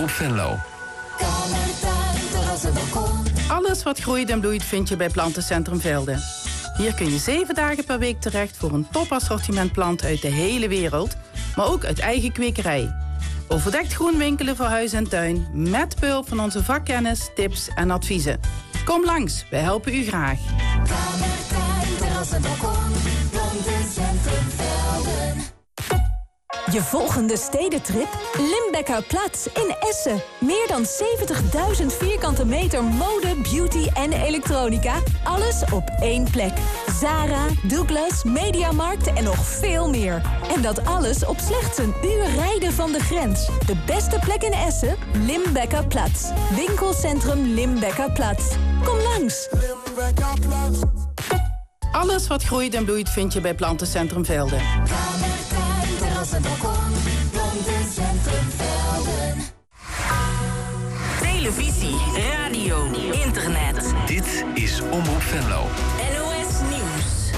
Venlo. Alles wat groeit en bloeit vind je bij Plantencentrum Velden. Hier kun je 7 dagen per week terecht voor een topassortiment planten uit de hele wereld, maar ook uit eigen kwekerij. Overdekt groen winkelen voor huis en tuin, met behulp van onze vakkennis, tips en adviezen. Kom langs, wij helpen u graag. Je volgende stedentrip? Limbecker-Platz in Essen. Meer dan 70.000 vierkante meter mode, beauty en elektronica. Alles op één plek. Zara, Douglas, Mediamarkt en nog veel meer. En dat alles op slechts een uur rijden van de grens. De beste plek in Essen? Limbecker-Platz. Winkelcentrum Limbecker-Platz. Kom langs. Alles wat groeit en bloeit vind je bij Plantencentrum Velden. Televisie, radio, internet. Dit is Omroep Venlo. NOS Nieuws.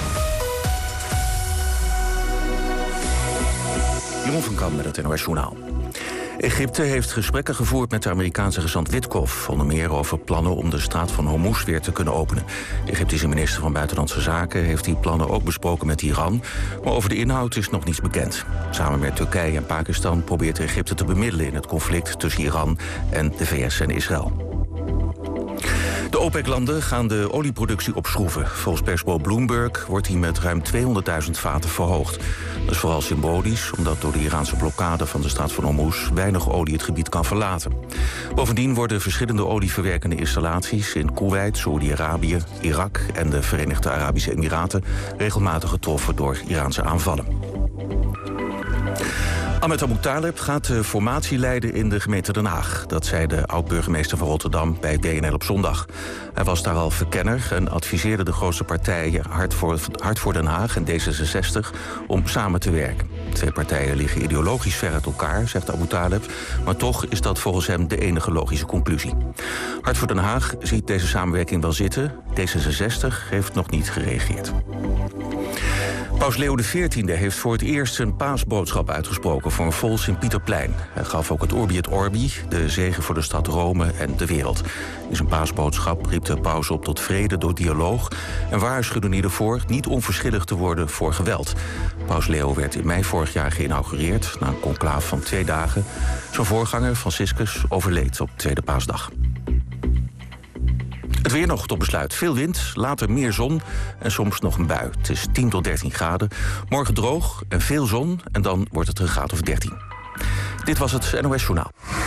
Jeroen van Kamp met het NOS Journaal. Egypte heeft gesprekken gevoerd met de Amerikaanse gezant Witkoff, onder meer over plannen om de straat van Hormuz weer te kunnen openen. De Egyptische minister van Buitenlandse Zaken heeft die plannen ook besproken met Iran, maar over de inhoud is nog niets bekend. Samen met Turkije en Pakistan probeert Egypte te bemiddelen in het conflict tussen Iran en de VS en Israël. De OPEC-landen gaan de olieproductie opschroeven. Volgens persbureau Bloomberg wordt die met ruim 200.000 vaten verhoogd. Dat is vooral symbolisch, omdat door de Iraanse blokkade van de straat van Hormuz weinig olie het gebied kan verlaten. Bovendien worden verschillende olieverwerkende installaties in Koeweit, Saoedi-Arabië, Irak en de Verenigde Arabische Emiraten regelmatig getroffen door Iraanse aanvallen. Ahmed Abu Taleb gaat de formatie leiden in de gemeente Den Haag. Dat zei de oud-burgemeester van Rotterdam bij BNL op zondag. Hij was daar al verkenner en adviseerde de grootste partijen Hart voor Den Haag en D66 om samen te werken. De twee partijen liggen ideologisch ver uit elkaar, zegt Abu Taleb, maar toch is dat volgens hem de enige logische conclusie. Hart voor Den Haag ziet deze samenwerking wel zitten. D66 heeft nog niet gereageerd. Paus Leo XIV heeft voor het eerst zijn paasboodschap uitgesproken voor een vol Sint-Pieterplein. Hij gaf ook het Urbi et Orbi, de zegen voor de stad Rome en de wereld. In zijn paasboodschap riep de paus op tot vrede door dialoog en waarschuwde hij ervoor niet onverschillig te worden voor geweld. Paus Leo werd in mei vorig jaar geïnaugureerd na een conclaaf van 2 dagen. Zijn voorganger Franciscus overleed op tweede paasdag. Het weer nog tot besluit. Veel wind, later meer zon en soms nog een bui. Het is 10 tot 13 graden. Morgen droog en veel zon en dan wordt het een graad of 13. Dit was het NOS Journaal.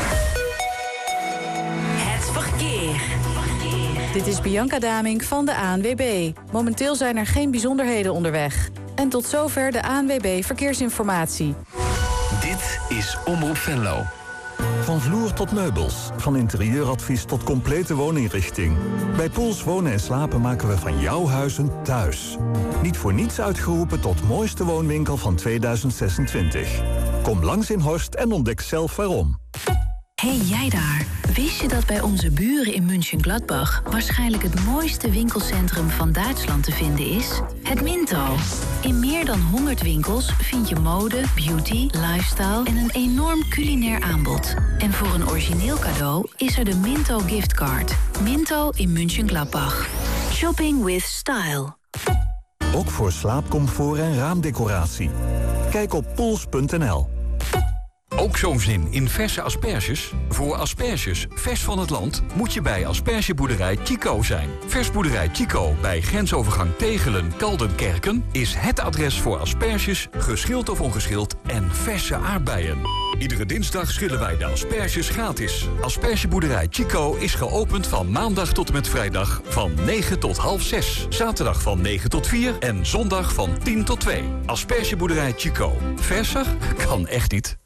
Het verkeer. Dit is Bianca Damink van de ANWB. Momenteel zijn er geen bijzonderheden onderweg. En tot zover de ANWB Verkeersinformatie. Dit is Omroep Venlo. Van vloer tot meubels, van interieuradvies tot complete wooninrichting. Bij Poels Wonen en Slapen maken we van jouw huis een thuis. Niet voor niets uitgeroepen tot mooiste woonwinkel van 2026. Kom langs in Horst en ontdek zelf waarom. Hey jij daar, wist je dat bij onze buren in München-Gladbach waarschijnlijk het mooiste winkelcentrum van Duitsland te vinden is? Het Minto. In meer dan 100 winkels vind je mode, beauty, lifestyle en een enorm culinair aanbod. En voor een origineel cadeau is er de Minto giftcard. Minto in München-Gladbach. Shopping with style. Ook voor slaapcomfort en raamdecoratie. Kijk op poels.nl. Ook zo'n zin in verse asperges? Voor asperges vers van het land moet je bij aspergeboerderij Chico zijn. Versboerderij Chico bij grensovergang Tegelen-Kaldenkerken is het adres voor asperges, geschild of ongeschild en verse aardbeien. Iedere dinsdag schillen wij de asperges gratis. Aspergeboerderij Chico is geopend van maandag tot en met vrijdag van 9 tot half 6. Zaterdag van 9 tot 4 en zondag van 10 tot 2. Aspergeboerderij Chico. Verser kan echt niet.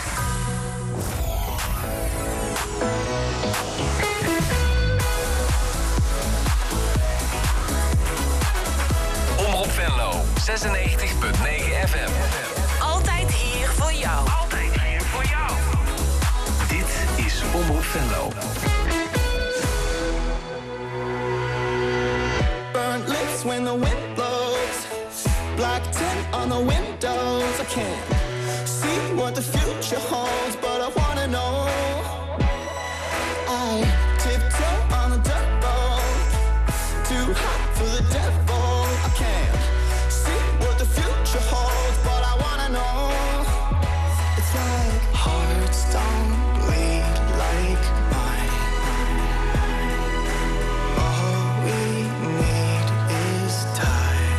Omroep Venlo, 96.9 FM. Altijd hier voor jou. Altijd hier voor jou. Dit is Omroep Venlo. Burnt lips when the wind blows. Black tint on the windows. I can't see what the future holds, but I wanna know. for the devil. I can't see what the future holds, but I wanna know. It's like hearts don't bleed like mine. All we need is time.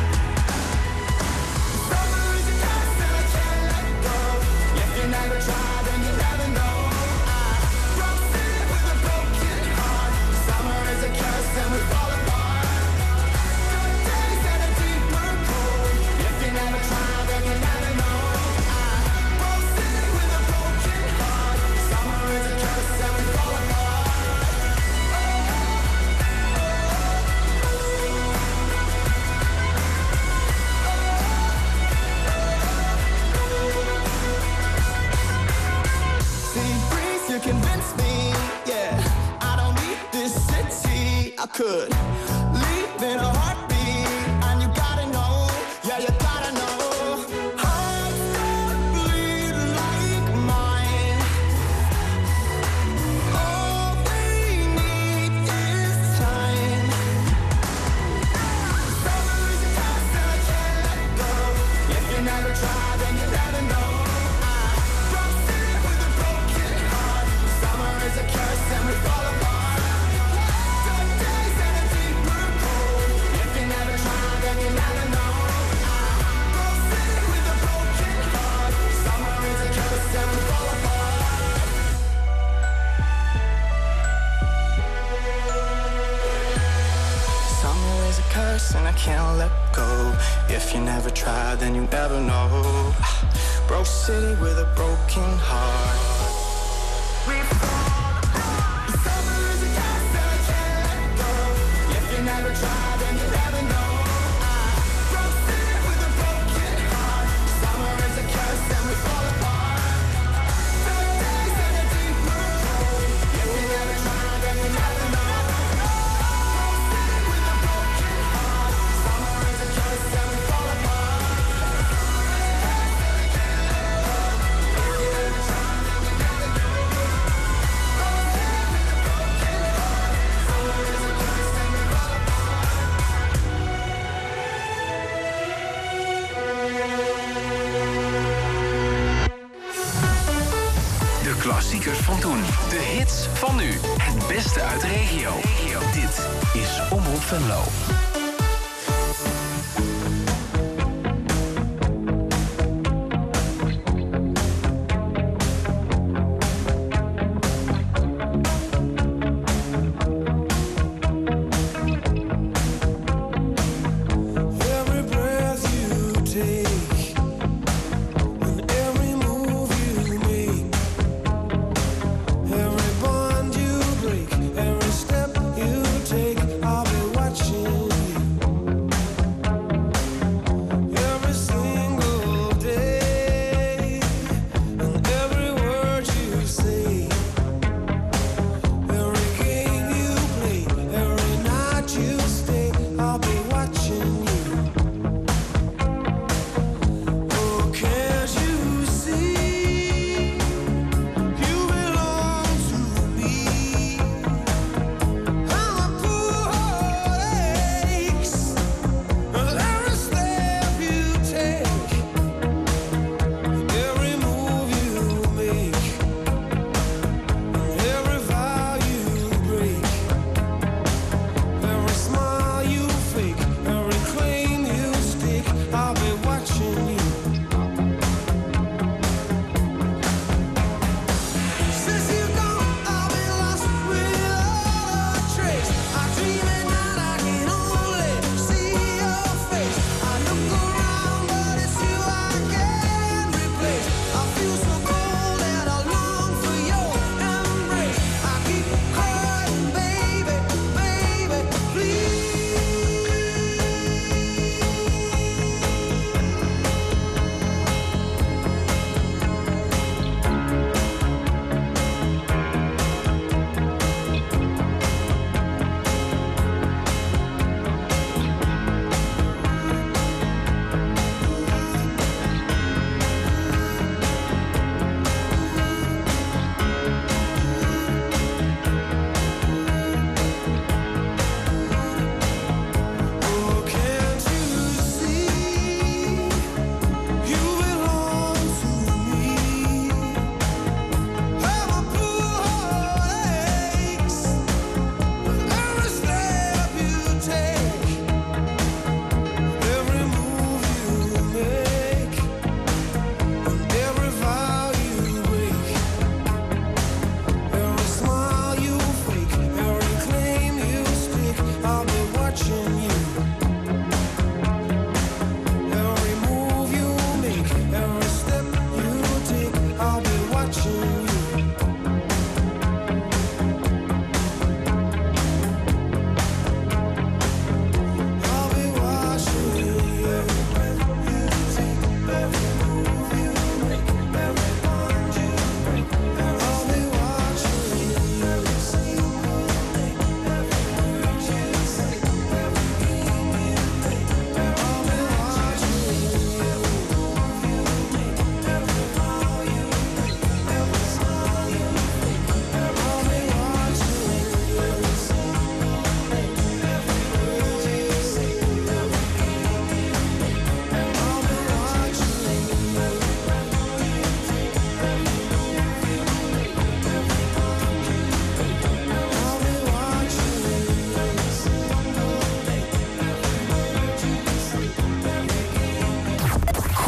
Summer is a curse and I can't let go. If you never try, then you never know. From city with a broken heart. Summer is a curse and we fall apart. Good days and a deeper cold. If you never try, then you never know. From city with a broken heart. Summer is a curse and we fall apart. See, breeze, you convince me, yeah. I don't need this city. I could leave in a heartbeat, and you gotta know, yeah, you gotta know. Hearts don't bleed like mine. All we need is time. Summer is a curse and I can't let go. If you never try, then you never know. From city with a broken heart. Summer is a curse and we fall apart. Good days and a deeper cold. If you never try, then you never know. From city with a broken heart. Summer is a curse and we fall apart. Summer is a curse and I can't let go. If you never try, then you never know. Broke city with a broken heart. We fall apart. Summer is a curse and I can't let go. If you never try, then you never know. Broke city with a broken heart. Summer is a curse and we fall apart. Good days and a deeper cold. If you never try, then you never know. Broke city with a broken heart. Summer is a curse and we fall apart. De klassiekers van toen. De hits van nu. Het beste uit de regio. Dit is Omroep Venlo. Every breath you take, and every move you make, every bond you break, every step you take, I'll be watching you.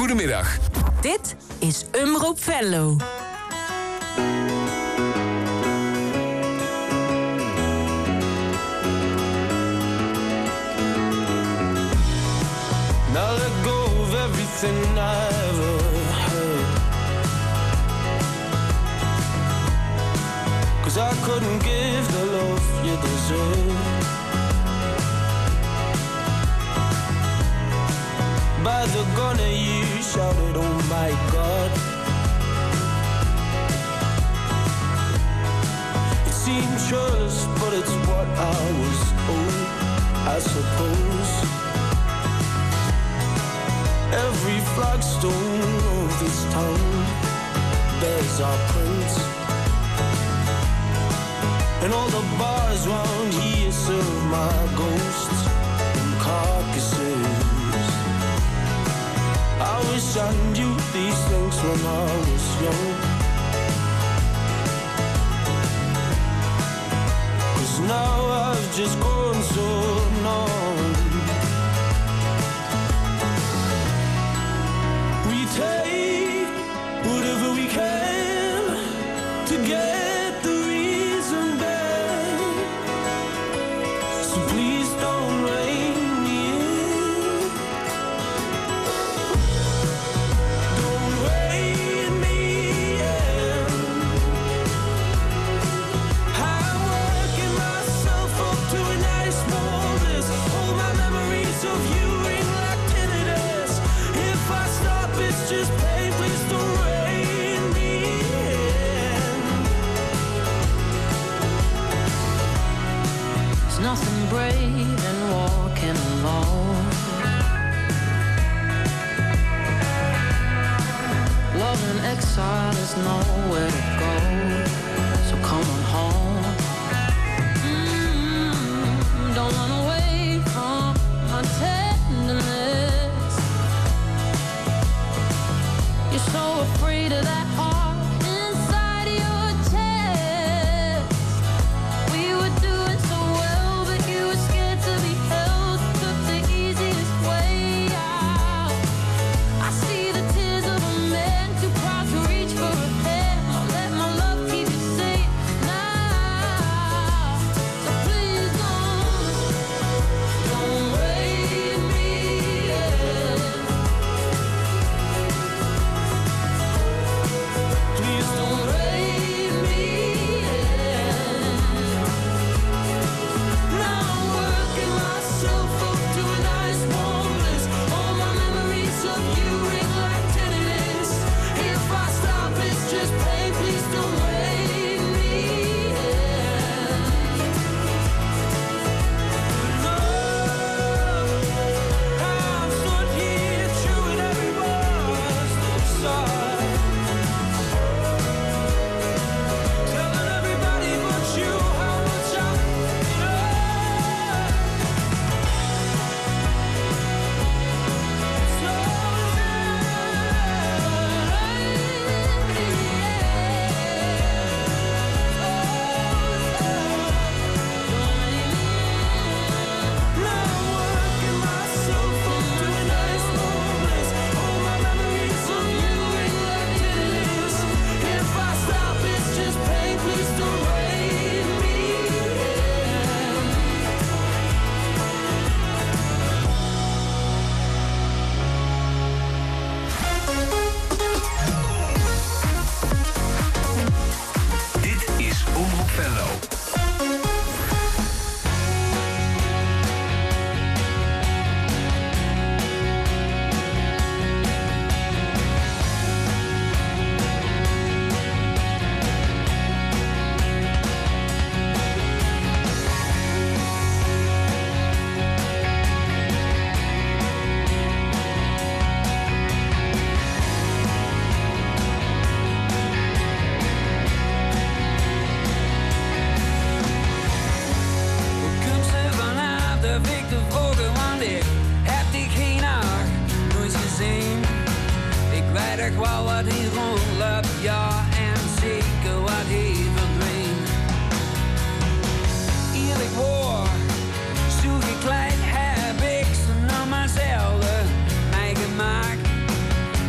Goedemiddag. Dit is Omroep Venlo. Now let go of everything I ever heard, 'cause I couldn't give the love you deserve. By the gunner you shouted, oh my God. It seemed churlish, but it's what I was owed, I suppose. Every flagstone of this town bears our prints, and all the bars round here serve my ghosts and carcasses. I wish I knew these things when I was young, 'cause now I've just grown so numb. We take whatever we can to get the reason back, so please don't rein me in. Don't rein me in. I'm working myself up to a nice warm bliss. All my memories of you ring like tinnitus. If I stop, it's just pain. Please don't rein me in. There's nothing brave in walking alone. Love in exile, there's nowhere to go. So come on home. Don't run away from my tenderness. You're so afraid of that heart inside your chest. We were doing so well, but you were scared to be held. Took the easiest way out. I see the tears of a man too proud to reach for a hand. I'll let my love keep you safe now. So please don't raise me in. Please don't raise me in. Now I'm working myself up to a nice warm bliss. All my memories of you ring like tinnitus. If I stop, it's just pain. Please don't raise me in. No, I've stood here chewing every word inside, telling everybody but you how much I love. Now I'm working myself up to a nice warm bliss. All my memories of you ring like tinnitus. If I stop, it's just pain. Please don't raise me in. Dit is Omroep Venlo. Kunt ze vanaf de week te volgen, want ik heb die geen haar nooit gezien. Ik weet echt wel wat hier rondloopt, ja, en zeker wat hier verdwijnt. Eerlijk woord, zo gekleid heb ik ze naar mijzelf mij gemaakt.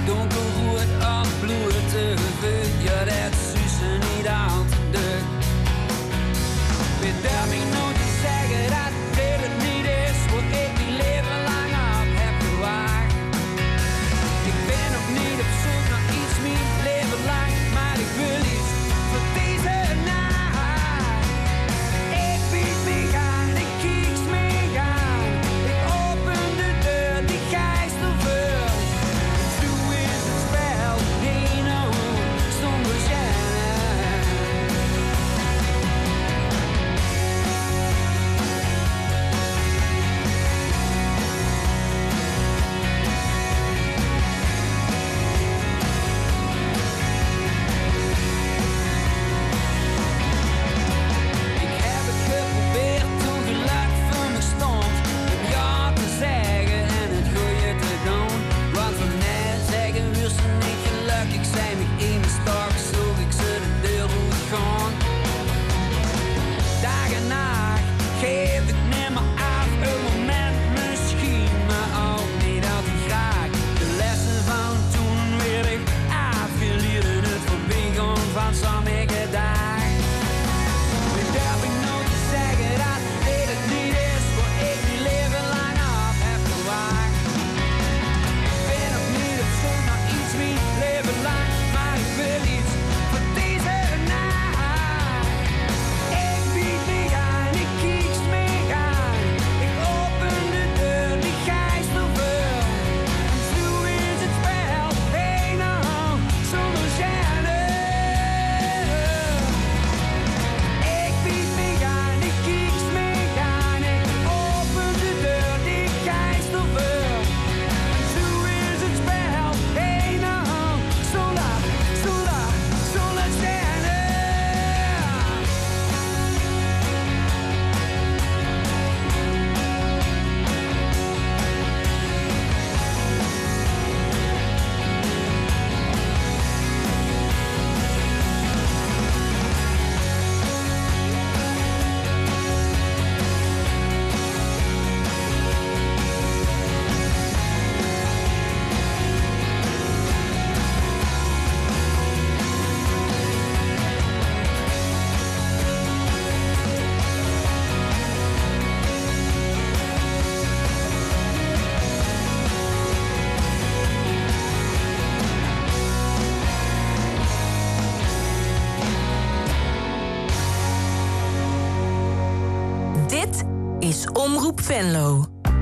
Omroep Venlo.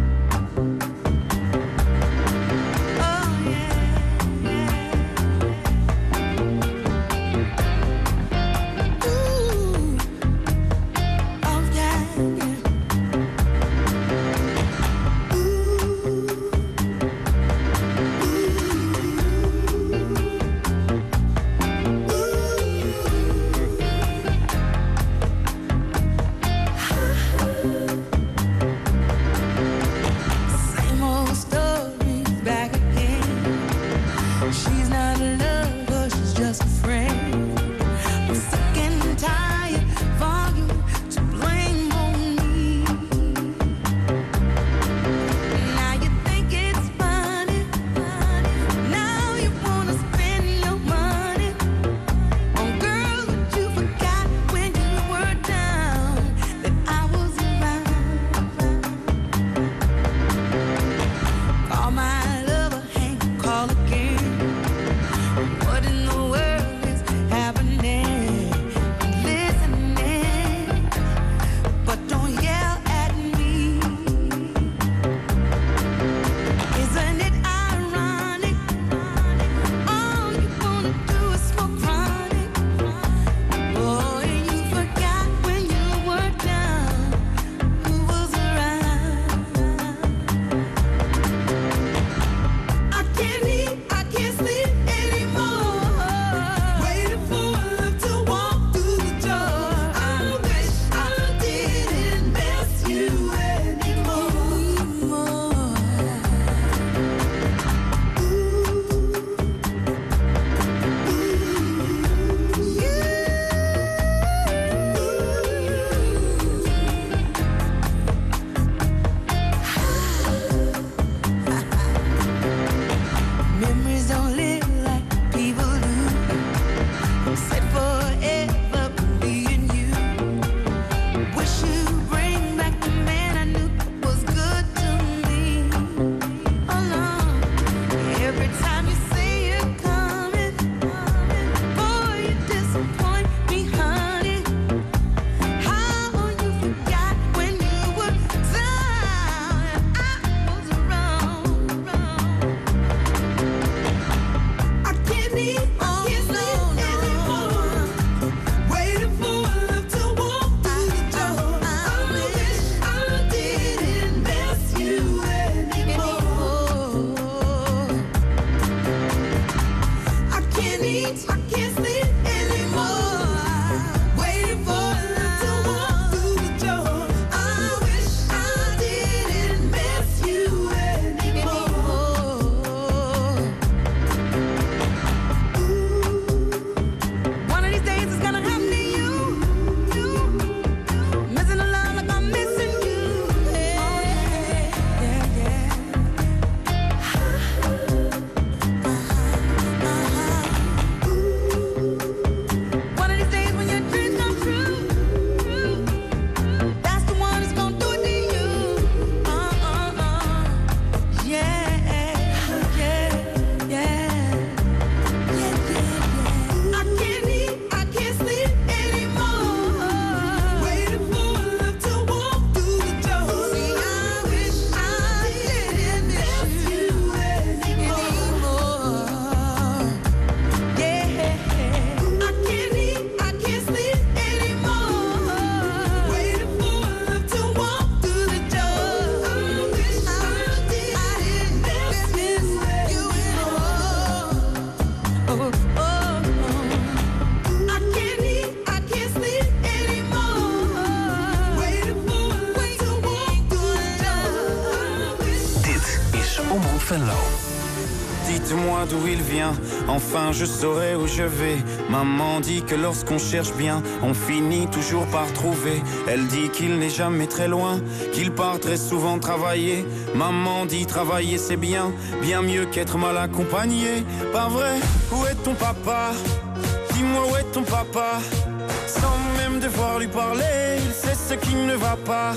Dites-moi d'où il vient, enfin je saurai où je vais. Maman dit que lorsqu'on cherche bien, on finit toujours par trouver. Elle dit qu'il n'est jamais très loin, qu'il part très souvent travailler. Maman dit travailler c'est bien, bien mieux qu'être mal accompagné. Pas vrai, où est ton papa? Dis-moi où est ton papa? Sans même devoir lui parler, il sait ce qui ne va pas.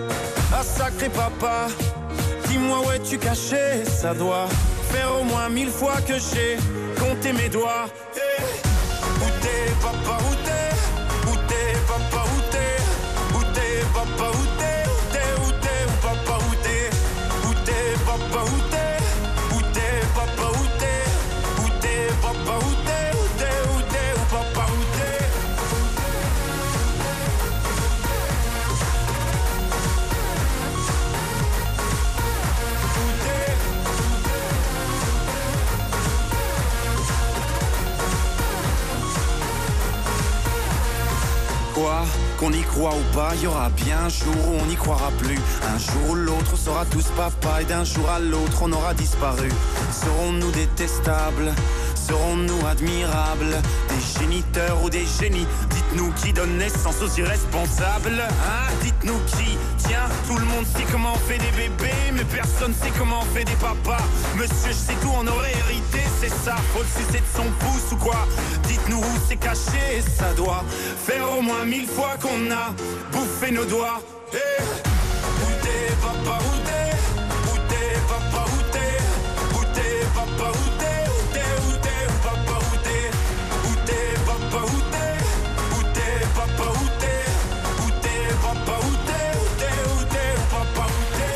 Ah sacré papa, dis-moi où es-tu caché? Ça doit faire au moins 1000 fois que j'ai compté mes doigts. Hey. Où t'es papa, où t'es? Où t'es papa, où t'es? Où t'es papa, où t'es? Où t'es, où t'es, où Qu'on y croit ou pas, il y aura bien un jour où on n'y croira plus. Un jour ou l'autre, on sera tous papa, et d'un jour à l'autre, on aura disparu. Serons-nous détestables? Serons-nous admirables? Des géniteurs ou des génies? Dites-nous qui donne naissance aux irresponsables, hein? Dites-nous qui? Tiens, tout le monde sait comment on fait des bébés, mais personne sait comment on fait des papas. Monsieur, je sais tout, on aurait hérité, c'est ça. Faut le sucer de son pouce ou quoi? Dites-nous où c'est caché, ça doit faire au moins 1000 fois qu'on a bouffé nos doigts. Hey, où t'es, papa, où t'es? Où t'es, papa, où t'es? Où t'es, papa, où t'es? Où t'es, où t'es, où papa, où t'es? Où t'es, papa, où t'es? Où t'es, papa, où t'es? Où t'es, papa, où t'es? Où t'es, où t'es, où papa, où t'es?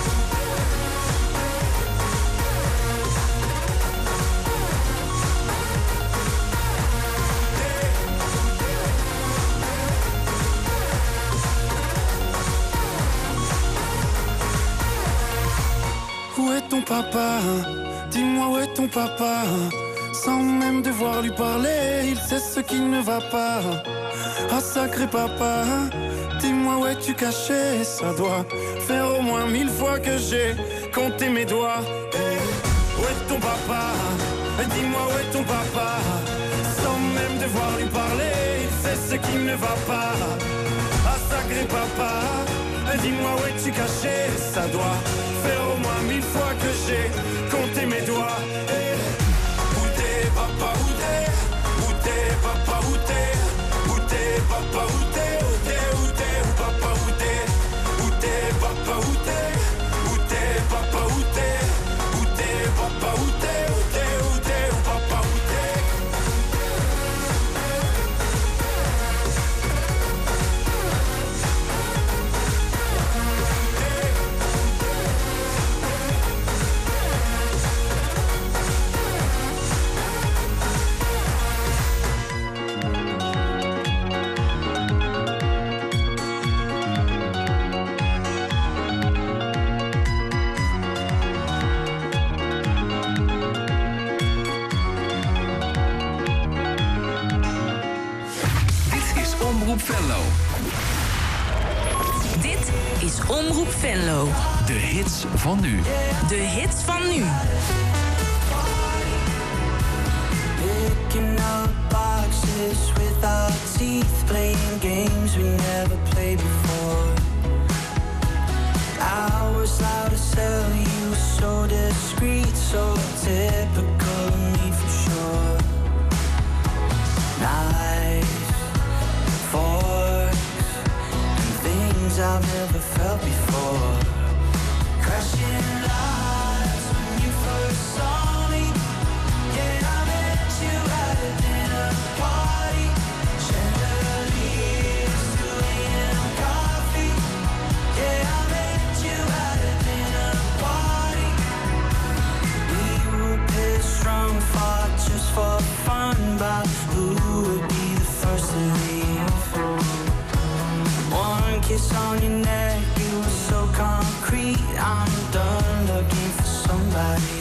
Où est ton papa? Dis-moi où est ton papa? Sans même devoir lui parler, il sait ce qui ne va pas. Ah sacré papa, dis-moi où es-tu caché? Ça doit faire au moins 1000 fois que j'ai compté mes doigts. Hey, où est ton papa? Dis-moi où est ton papa? Sans même devoir lui parler, il sait ce qui ne va pas. Ah sacré papa, dis-moi où es-tu caché? Ça doit faire au moins 1000 fois que j'ai compté mes doigts. Hey, où t'es papa, où t'es? Où t'es papa, où t'es? Où t'es papa, où t'es? Où t'es, où t'es, où papa, où t'es? Où t'es papa, où t'es? Où t'es papa, où t'es? Où t'es papa, où t'es? Où t'es, où t'es, où papa, où t'es? Omroep Venlo. Dit is Omroep Venlo. De hits van nu. De hits van nu. Picking up boxes with our teeth, playing games we never played before. I was loud to sell you, so discreet, so typical of me for sure. Knives, forks, and things I've never felt before. Crashing lights when you first saw me. Yeah, I met you at a dinner party. Chandeliers, 2 a.m. coffee. Yeah, I met you at a dinner party. We were pissed drunk, fought just for fun, but who would be the first to leave? One kiss on your neck, it was so concrete. I'm done looking for somebody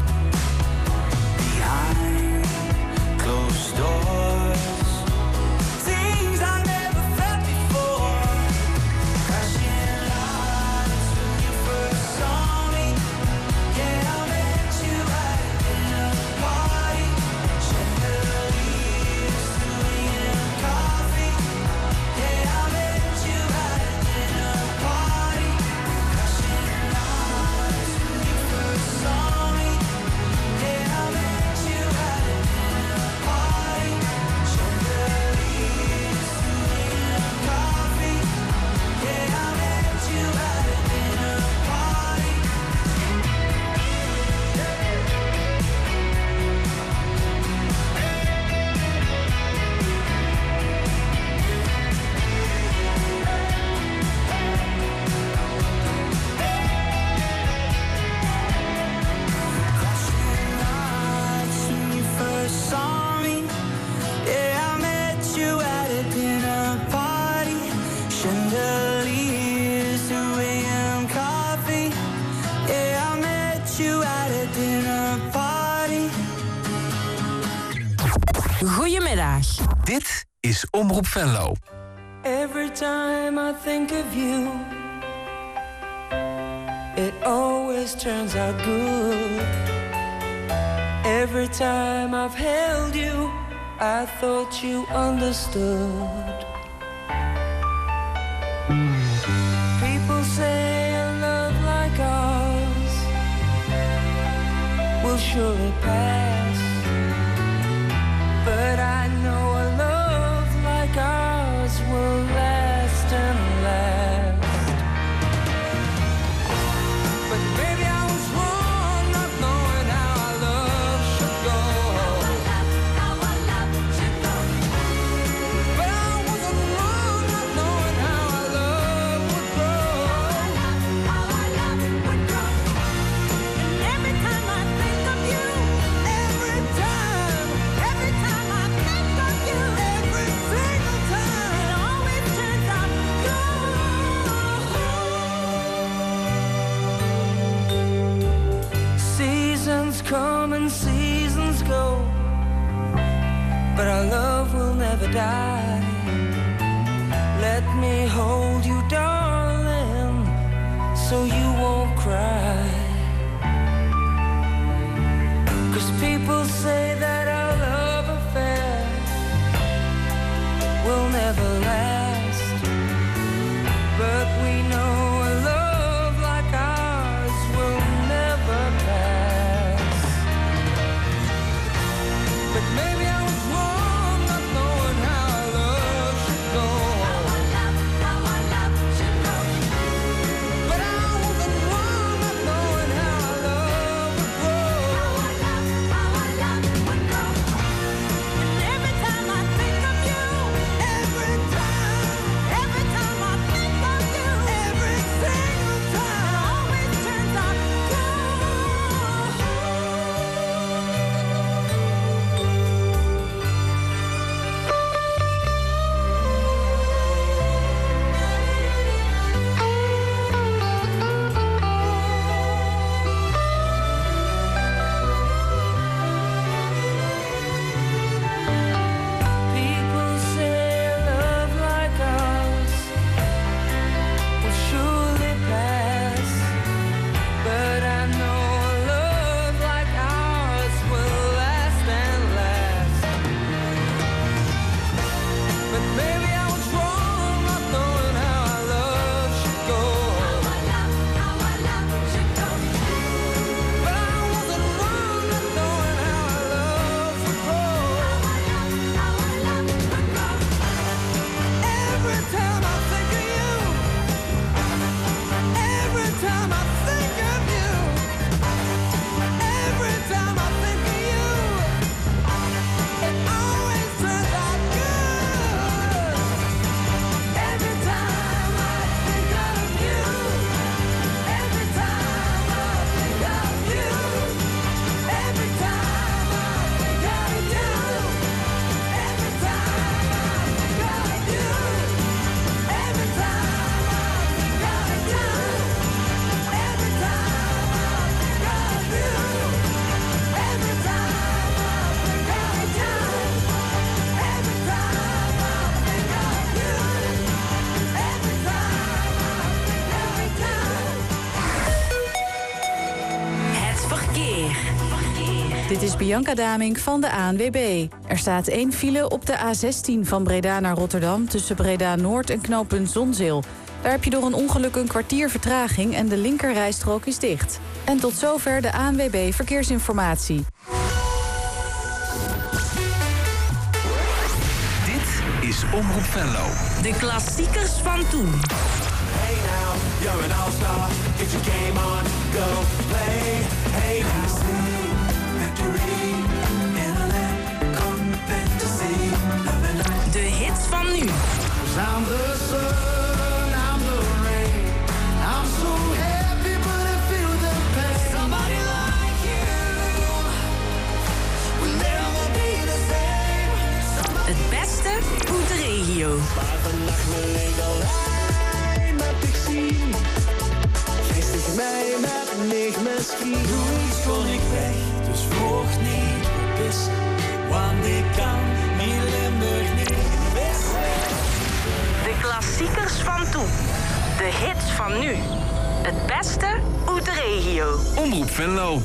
behind closed doors. Things I never felt before. Crashing lights when you first saw me. Yeah, I met you at a dinner party. Chandeliers, 2 a.m. coffee. Yeah, I met you at a dinner party. Crashing lights when you first saw me. Yeah, I met you at a dinner party. Chandeliers, 2 a.m. coffee. Yeah, I met you at a dinner party. Crashing lights when you first saw me. Yeah, I met you at a dinner party. Chandeliers, 2 a.m. coffee. Yeah, I met you at a dinner party. Goedemiddag. Dit is Omroep Venlo. Every time I think of you, it always turns out good. Every time I've held you, I thought you understood. People say a love like ours will surely pass, but I know a love like ours will last and last. But baby, I was wrong not knowing how our love should go. How our love should go. But I wasn't wrong not knowing how our love would grow. How our love would grow. And every time I think of you, every time I think of you, every single time, it always turns out good. Seasons come and seasons go, but our love will never die. Let me hold you, darling, so you won't cry. 'Cause people say that our love affair will never last, but we know a love like ours will never pass. But maybe I was wrong not knowing how our love should go. How our love should go. But I wasn't wrong not knowing how our love would grow. How our love would grow. And every time I think of you, every time I think of you, every single time, it always turns out people say a love like ours will surely pass, but I know a love like ours will last and last. But maybe I was wrong not knowing how our love should go. How our love should go. But I wasn't wrong not knowing how our love would grow. How our love would grow. Every time I think of you, every time I think of you, every time I think of you, it always turns out good. Every time I think of you, every time I think of you, every time I think of you, every time I think of you, every time I think of you, every time I think of you, every time I think of you, every time I think of you, every time I think of you. Het verkeer. Dit is Bianca Damink van de ANWB. Er staat 1 file op de A16 van Breda naar Rotterdam tussen Breda Noord en knooppunt Zonzeel. Daar heb je door een ongeluk een kwartier vertraging en de linkerrijstrook is dicht. En tot zover de ANWB Verkeersinformatie. Dit is Omroep Venlo. De klassiekers van toen. Hey now, you're an all-star. Get your game on, go play. Hey now, victory in a land come fantasy. De hits van nu. I'm the sun, I'm the rain. I'm so happy, but I feel the pain. Somebody like you will never be the same. Het beste uit de regio. Maar vannacht mijn leven lijn met ik zien. Geestig mij met licht misschien. Doe iets kon ik weg, dus vroeg niet wissen. Want ik kan niet Limburg niet wissen. De De klassiekers van toen. De hits van nu. Het beste uit de regio. Omroep Venlo.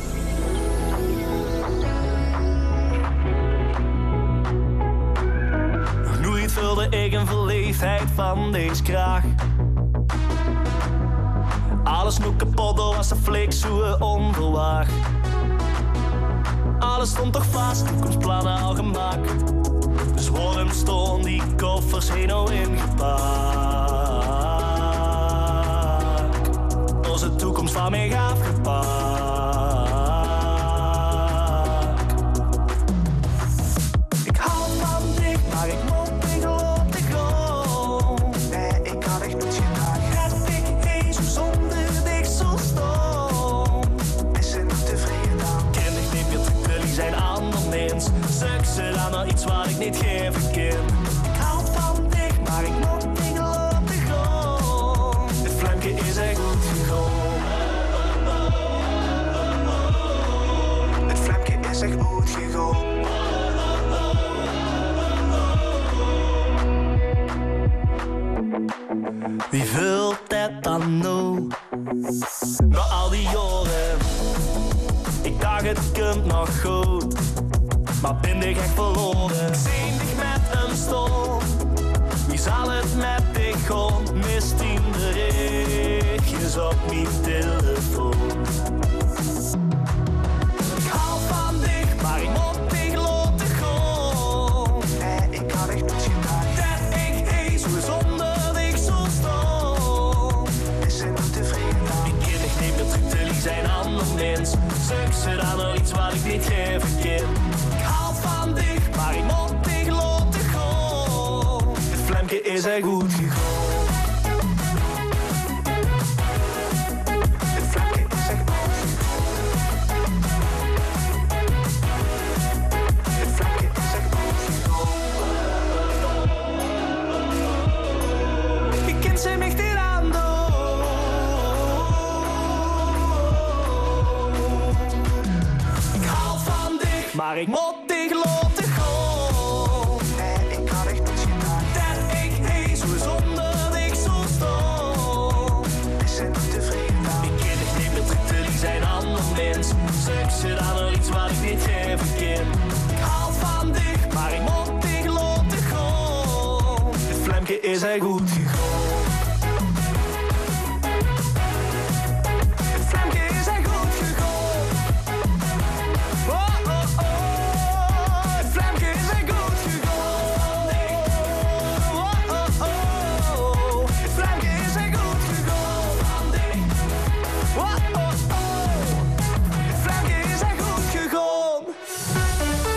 Nooit vulde ik een verleefdheid van deze kraag. Alles nu kapot door was de flikzoe onverwacht. Alles stond toch vast, toekomstplannen al gemaakt. Dus waarom stonden die koffers heen ingepakt? Onze toekomst van mij afgepakt. Ik hou van dich, maar ik moet tegen op de grond. Nee, ik had echt niet gedaan. Gaat ik heen, zo zonder dich zo stom. Is ze niet tevreden dan? Ken ik niet meer terug, jullie zijn ander mens. Zoek ze dan naar iets wat ik niet geven kan. Ik hou van dich, maar ik moet tegen op de grond. Het flampje is echt goed gegaan. Het flampje is echt goed gegaan. Wie vult het dan nou? Na al die jaren, ik dacht het komt nog goed, maar ben ik echt verloren. Zie dich met een stoel, wie zal het met dich gaan? Mist in de rechtjes op mijn telefoon. Ik hou van dich, maar ik moet dich laten gaan. Nee, ik had echt niet gedaan. Dat ik hees, hoe zonder dich zo stom. Is ze niet tevreden dan? Ik ken dich niet meer terug, jullie zijn ander mens. Zoek ze dan naar iets wat ik niet geven kan. Ik hou van dich, maar ik moet dich laten gaan. Het flampje is er goed gegaan. Het flampje is er goed gegaan. Het flampje is er goed gegaan. Ik ken ze mich niet aan doen. Ik hou van dich, maar ik moet dich laten gaan. Nee, ik had echt niets gedaan. Dat ik hees, hoe zonder dich zo stom. Is ze niet tevreden dan? Ik ken dich niet meer terug, jullie zijn ander mens. Zoek ze dan naar iets wat ik niet geven kan. Ik hou van dich, maar ik moet dich laten gaan. Het flampje is er goed gegaan. Het flampje is er goed gegaan. Oh, oh, oh. Het flampje is er goed gegaan. Oh, oh, oh. Het flampje is er goed gegaan. Oh, oh, oh. Het flampje is er goed gegaan.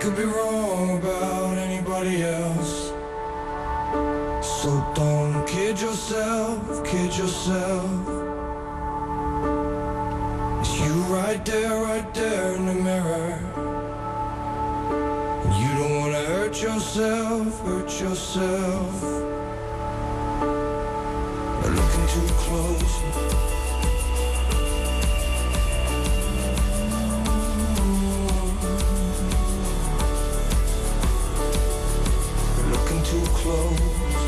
could be wrong about anybody else. So don't kid yourself, kid yourself. It's you right there in the mirror. And you don't wanna hurt yourself, hurt yourself. By looking too close. Too close.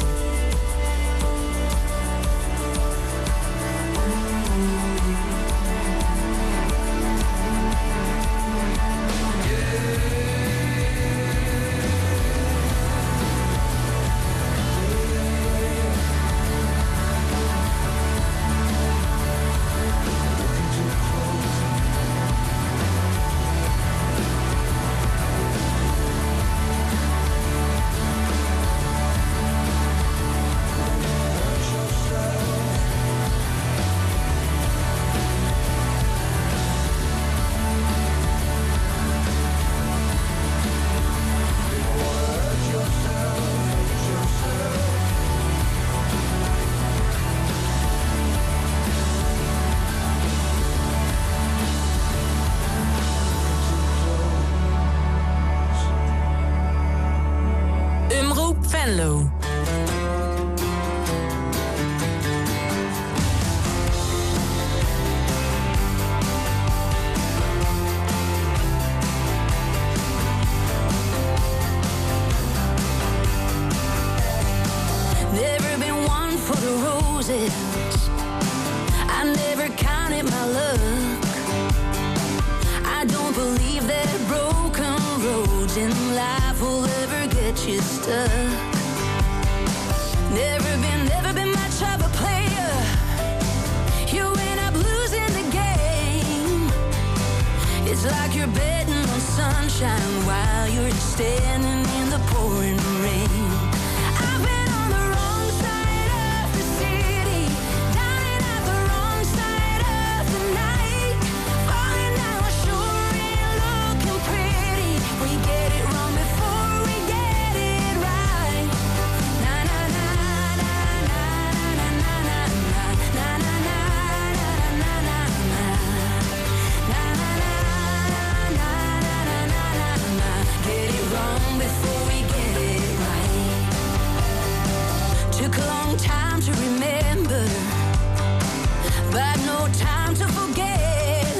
Venlo. Never been one for the roses. I never counted my luck. I don't believe that broken roads in life will ever get you stuck. Never been much of a player. You end up losing the game. It's like you're betting on sunshine while you're standing in the pouring rain. I've been on the wrong side of the city, dying at the wrong side of the night. Falling down sure ain't looking pretty. We get it wrong before we get it right. Na na na na na na na na na na na na na na na na. Na na na na na na na na. Get it wrong before we get it right. Took a long time to remember, but no time to forget.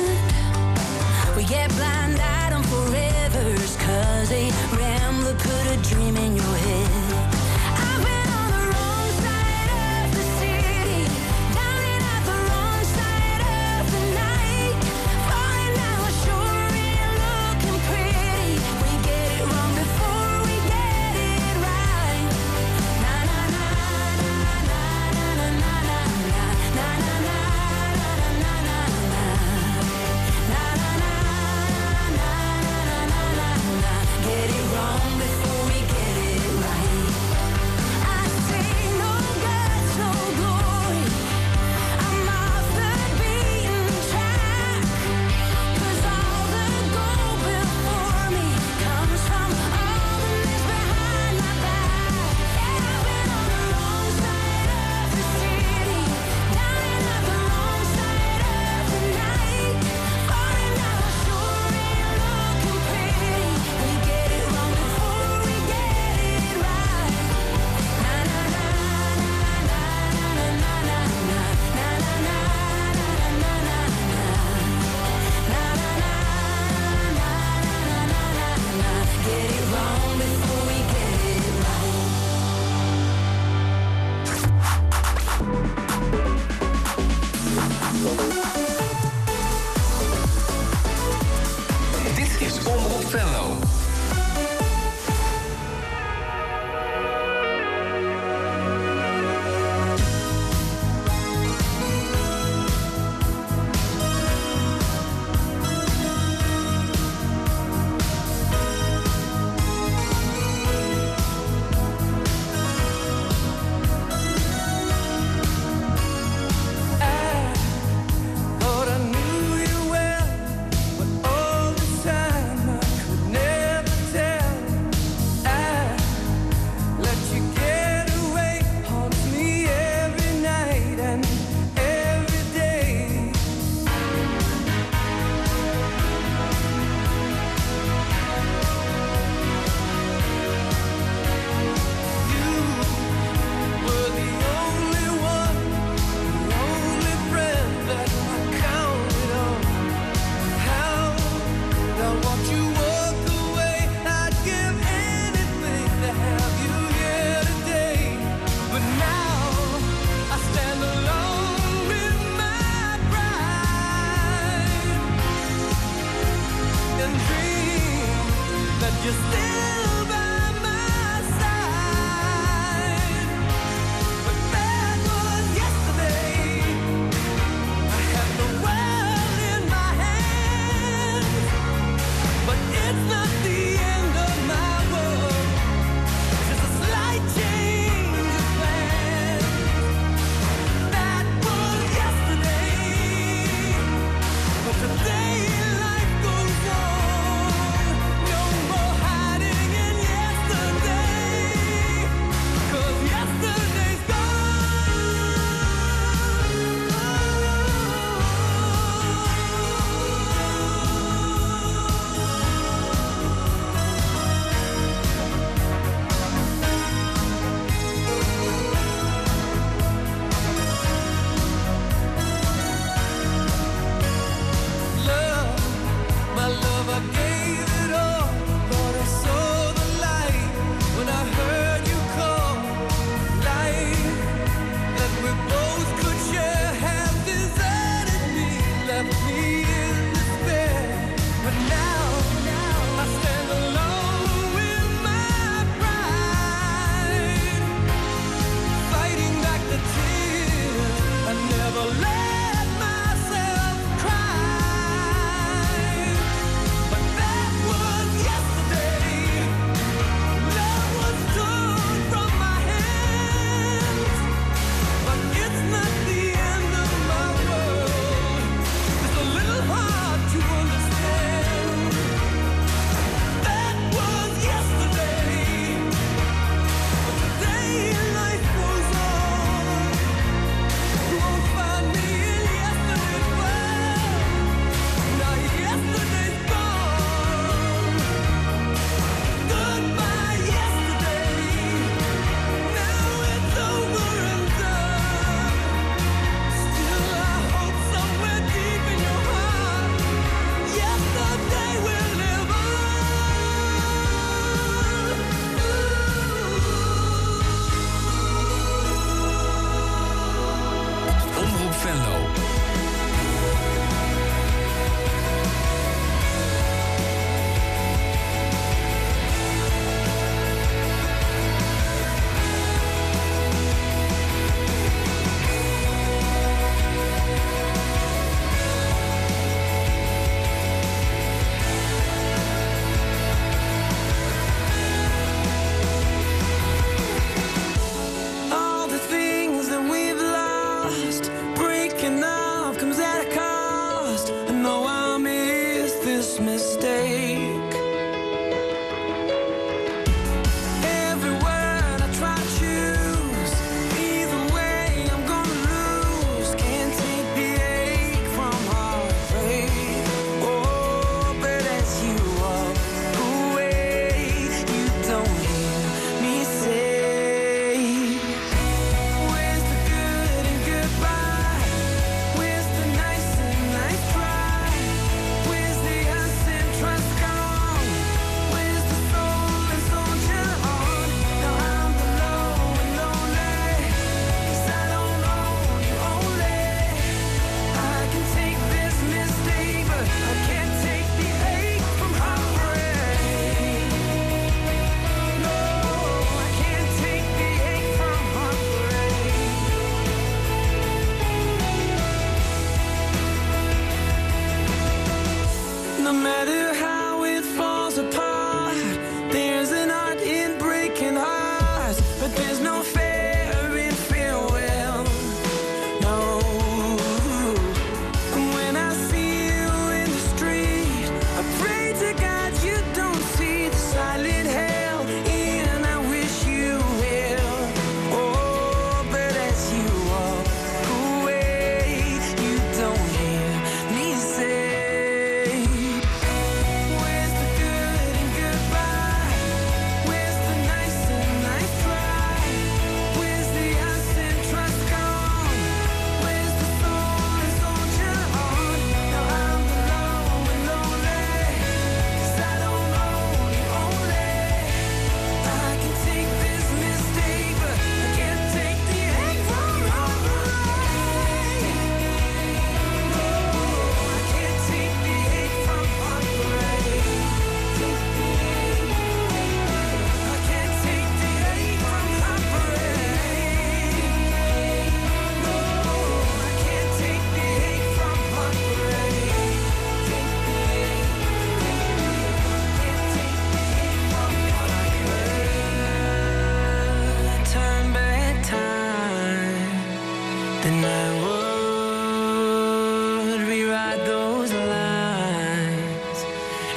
We get blind-eyed on forevers, 'cause a rambler put a dream in your head. I've been on the wrong side of the city, dying at the wrong side of the night. Falling down sure ain't looking pretty. We get it wrong before we get it right. Na na na na na na na na na na na na na na na na. Na na na na na na na. Get it wrong before we get it right. I say no guts, no glory. I'm off the beaten track, 'cause all the gold before me comes from all the mess behind my back. Yeah, I've been on the wrong side of the city, dying at the wrong side of the night. Falling down sure ain't looking pretty. We get it wrong before we get it right. Na na na na na na na na na na na na na na na. Na na na na na na na. Get it wrong before we get it right. Dit is Omroep Venlo. Thought I knew you well, but all this time I could never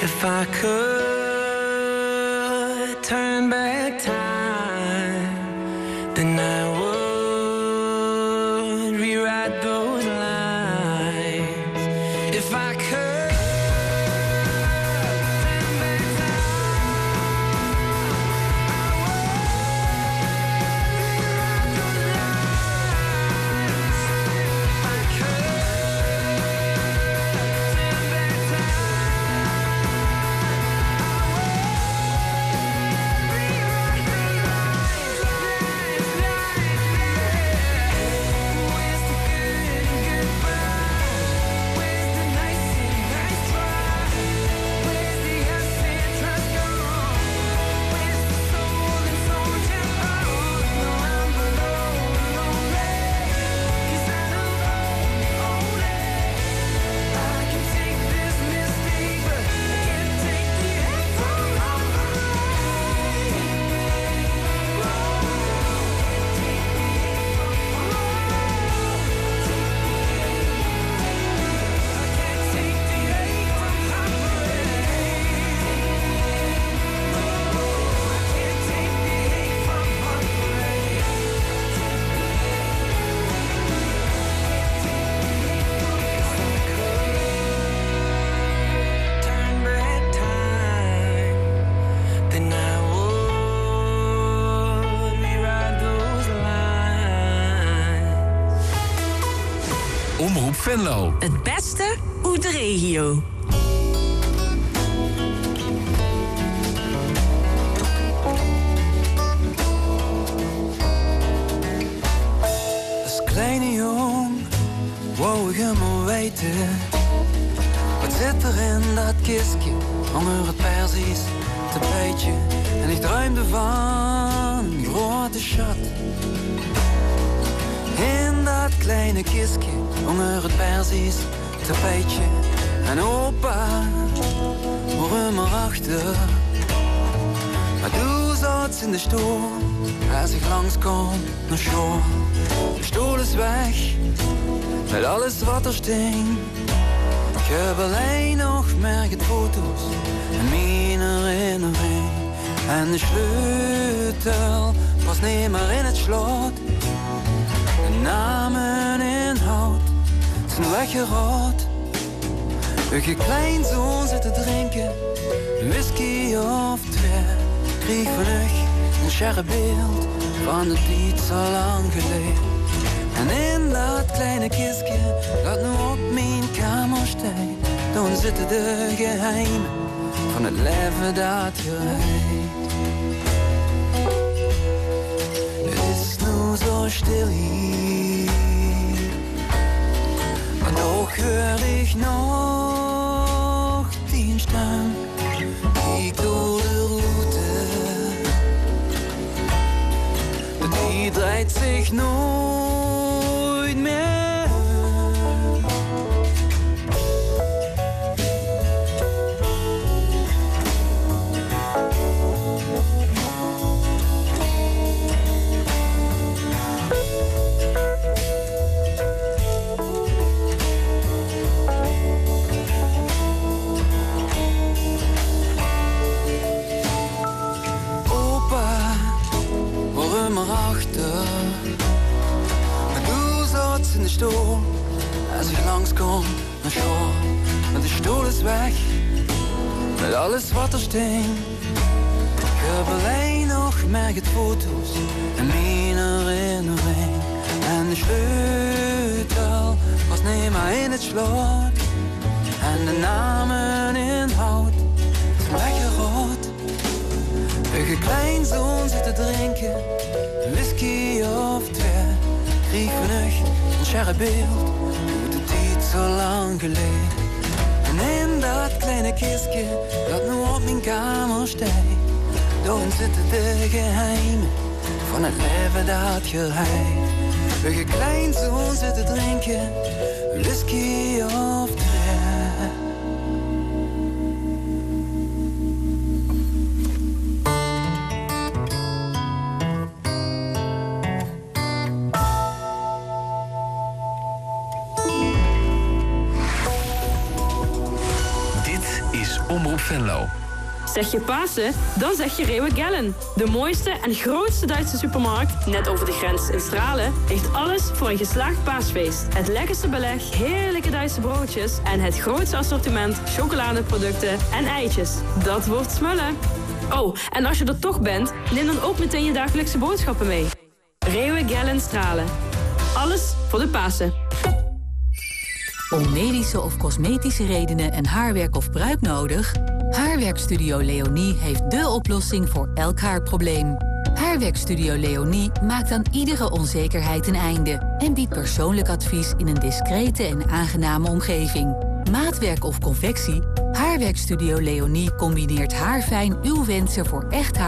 If I could turn back time, then I would rewrite those lines. If I could turn back Omroep Venlo. Het beste uit de regio. Als kleine jong wou ik helemaal weten. Wat zit er in dat kistje onder het perzisch tapijtje? En ik droomde van een grote schat. In dat kleine kistje onder het perzisch tapijtje. En opa, waarom erachter? Maar du zat in de stoel als ik langskom naar shore. De stoel is weg met alles wat er stinkt. Ik heb alleen nog maar het foto's en mijn herinnering. En de sleutel was niet meer in het slot. De namen in hout zijn weggerot. Ik kleinzoon zit te drinken, whisky of twee. Kreeg van een scherp beeld van de tijd zo lang geleden. En in dat kleine kistje dat nu op mijn kamer staat, dan zitten de geheimen van het leven dat je heet. Het is nu zo stil hier, maar toch hoor ik nog die stem. Ik door de route, die draait zich nooit meer. In de stoel, als ik langskom naar shore. Maar de stoel is weg, met alles wat er stinkt. Ik heb alleen nog maar het foto's en mijn herinnering. En de sleutel was niet meer in het slot. En de namen in hout zijn weggerot. Ik kleinzoon zit te drinken, whisky of twee. Kreeg van een scherp beeld, hoe de tijd zo lang geleden. En in dat kleine kistje dat nu op mijn kamer staat, daarin zitten de geheimen van het leven dat je rijdt. Ik kleinzoon zit te drinken, whisky of twee. is Omroep Venlo. Zeg je Pasen? Dan zeg je Rewe Gellen. De mooiste en grootste Duitse supermarkt, net over de grens in Stralen, heeft alles voor een geslaagd paasfeest. Het lekkerste beleg, heerlijke Duitse broodjes en het grootste assortiment chocoladeproducten en eitjes. Dat wordt smullen. Oh, en als je er toch bent, neem dan ook meteen je dagelijkse boodschappen mee. Rewe Gellen Stralen. Alles voor de Pasen. Om medische of cosmetische redenen een haarwerk of pruik nodig? Haarwerkstudio Leonie heeft dé oplossing voor elk haarprobleem. Haarwerkstudio Leonie maakt aan iedere onzekerheid een einde en biedt persoonlijk advies in een discrete en aangename omgeving. Maatwerk of convectie? Haarwerkstudio Leonie combineert haarfijn uw wensen voor echt haar.